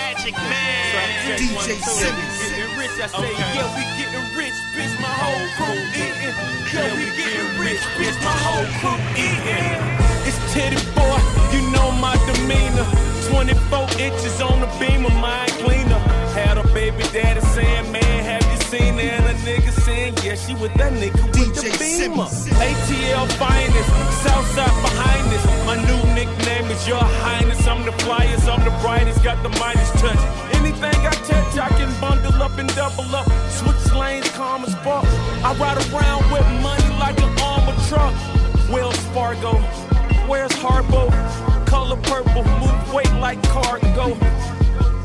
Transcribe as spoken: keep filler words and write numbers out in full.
Magic Man. D J Simmons. Getting rich, I say, okay. Yeah, we getting rich, bitch, my whole crew eating. Yeah, we getting rich, bitch, my whole crew eating. It's Teddy boy, you know my demeanor. twenty-four inches on the beam of mine cleaner. Had a baby daddy saying, man, have you seen her? And a nigga saying, yeah, she with that nigga with the beamer. A T L finest, Southside behind us. My new nickname is Your Highness. I'm the flyest, I'm the brightest, got the Midas touch. Anything I touch, I can bundle up and double up. Switch lanes, calm as fuck. I ride around with money like an armored truck. Wells Fargo, where's Harbo? Color purple, move weight like cargo.